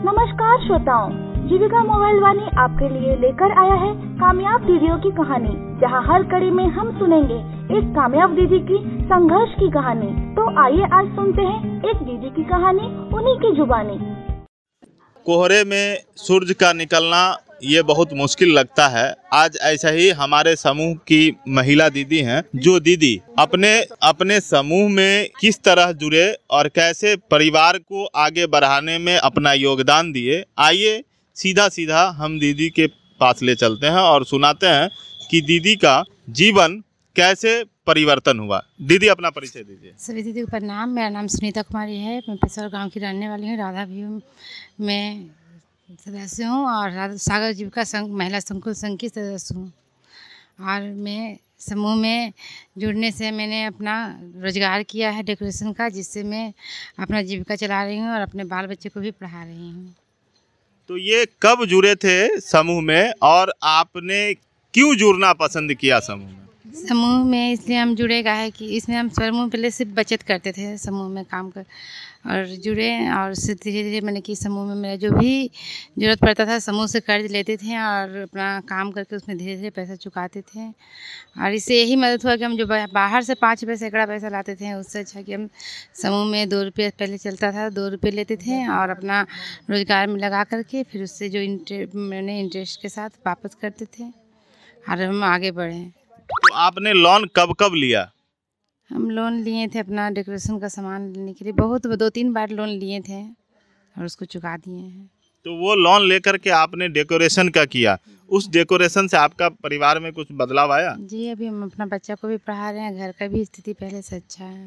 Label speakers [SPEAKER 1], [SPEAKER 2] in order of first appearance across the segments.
[SPEAKER 1] नमस्कार श्रोताओं, जीविका मोबाइल वाणी आपके लिए लेकर आया है कामयाब दीदियों की कहानी, जहां हर कड़ी में हम सुनेंगे एक कामयाब दीदी की संघर्ष की कहानी। तो आइए आज सुनते हैं एक दीदी की कहानी उन्हीं की जुबानी।
[SPEAKER 2] कोहरे में सूरज का निकलना ये बहुत मुश्किल लगता है। आज ऐसा ही हमारे समूह की महिला दीदी हैं, जो दीदी अपने समूह में किस तरह जुड़े और कैसे परिवार को आगे बढ़ाने में अपना योगदान दिए। आइए सीधा हम दीदी के पास ले चलते हैं और सुनाते हैं कि दीदी का जीवन कैसे परिवर्तन हुआ। दीदी अपना परिचय दीजिए।
[SPEAKER 3] सभी दीदी को प्रणाम। मेरा नाम सुनीता कुमारी है। मैं पेशवर गांव की रहने वाली हूँ। राधा व्यू में सदस्य हूँ और सागर जीविका संघ महिला संकुल संघ की सदस्य हूँ। और मैं समूह में जुड़ने से मैंने अपना रोजगार किया है डेकोरेशन का, जिससे मैं अपना जीविका चला रही हूँ और अपने बाल बच्चे को भी पढ़ा रही हूँ।
[SPEAKER 2] तो ये कब जुड़े थे समूह में और आपने क्यों जुड़ना पसंद किया समूह में?
[SPEAKER 3] समूह में इसलिए हम जुड़े है कि इसमें हम समूह पहले सिर्फ बचत करते थे, समूह में काम कर और जुड़े और उससे धीरे धीरे मैंने कि समूह में मेरा जो भी ज़रूरत पड़ता था समूह से कर्ज लेते थे और अपना काम करके उसमें धीरे धीरे पैसा चुकाते थे। और इससे यही मदद हुआ कि हम जो बाहर से 5 रुपये सैकड़ा पैसा लाते थे, उससे अच्छा कि हम समूह में 2 रुपये पहले चलता था, 2 रुपये लेते थे और अपना रोज़गार में लगा करके फिर उससे जो मैंने इंटरेस्ट के साथ वापस करते थे और हम आगे बढ़े।
[SPEAKER 2] तो आपने लोन कब लिया?
[SPEAKER 3] हम लोन लिए थे अपना डेकोरेशन का सामान लेने के लिए, बहुत 2-3 बार लोन लिए थे और उसको चुका दिए हैं।
[SPEAKER 2] तो वो लोन लेकर के आपने डेकोरेशन का किया, उस डेकोरेशन से आपका परिवार में कुछ बदलाव आया?
[SPEAKER 3] जी, अभी हम अपना बच्चा को भी पढ़ा रहे हैं, घर का भी स्थिति पहले से अच्छा है।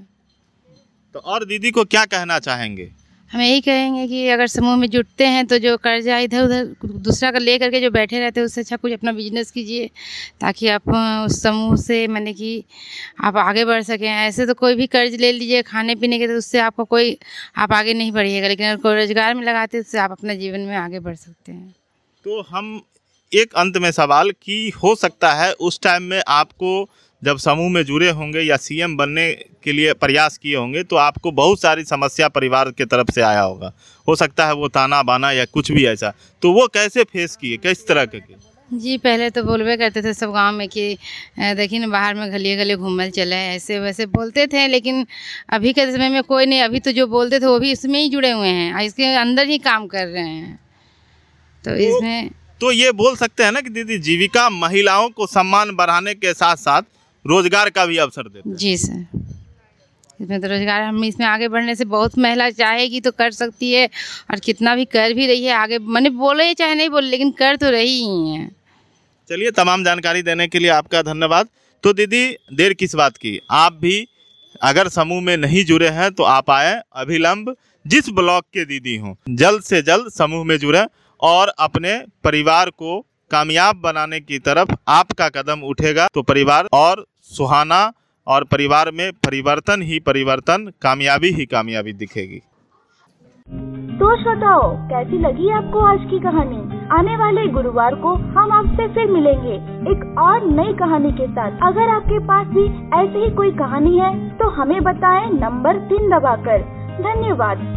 [SPEAKER 2] तो और दीदी को क्या कहना चाहेंगे?
[SPEAKER 3] हम यही कहेंगे कि अगर समूह में जुटते हैं तो जो कर्जा इधर उधर दूसरा का ले करके जो बैठे रहते हैं, उससे अच्छा कुछ अपना बिजनेस कीजिए, ताकि आप उस समूह से माने कि आप आगे बढ़ सकें। ऐसे तो कोई भी कर्ज ले लीजिए खाने पीने के, तो उससे आपको कोई आप आगे नहीं बढ़िएगा, लेकिन अगर कोई रोजगार में लगाते हैं उससे आप अपने जीवन में आगे बढ़ सकते हैं।
[SPEAKER 2] तो हम एक अंत में सवाल कि हो सकता है उस टाइम में आपको जब समूह में जुड़े होंगे या सीएम बनने के लिए प्रयास किए होंगे, तो आपको बहुत सारी समस्या परिवार के तरफ से आया होगा। हो सकता है वो ताना बाना या कुछ भी ऐसा, तो वो कैसे फेस किए, किस तरह के?
[SPEAKER 3] जी, पहले तो बोलबे करते थे सब गांव में कि देखिए ना बाहर में गलिए घूमल चले, ऐसे वैसे बोलते थे। लेकिन अभी के समय में कोई नहीं, अभी तो जो बोलते थे वो भी इसमें ही जुड़े हुए हैं, इसके अंदर ही काम कर रहे हैं। तो इसमें
[SPEAKER 2] तो ये बोल सकते हैं ना कि दीदी जीविका महिलाओं को सम्मान बढ़ाने के साथ साथ रोजगार का भी अवसर देते हैं।
[SPEAKER 3] जी सर, इसमें तो रोजगार हम इसमें आगे बढ़ने से बहुत महिला चाहेगी तो कर सकती है और कितना भी कर भी रही है आगे, मैंने बोले चाहे नहीं बोले लेकिन कर तो रही ही है।
[SPEAKER 2] चलिए, तमाम जानकारी देने के लिए आपका धन्यवाद। तो दीदी देर किस बात की, आप भी अगर समूह में नहीं जुड़े हैं तो आप आए अभिलंब जिस ब्लॉक के दीदी हों, जल्द से जल्द समूह में जुड़े और अपने परिवार को कामयाब बनाने की तरफ आपका कदम उठेगा तो परिवार और सुहाना और परिवार में परिवर्तन ही परिवर्तन, कामयाबी ही कामयाबी दिखेगी।
[SPEAKER 1] तो श्रोताओ, कैसी लगी आपको आज की कहानी? आने वाले गुरुवार को हम आपसे फिर मिलेंगे एक और नई कहानी के साथ। अगर आपके पास भी ऐसी ही कोई कहानी है तो हमें बताएं नंबर 3 दबाकर। धन्यवाद।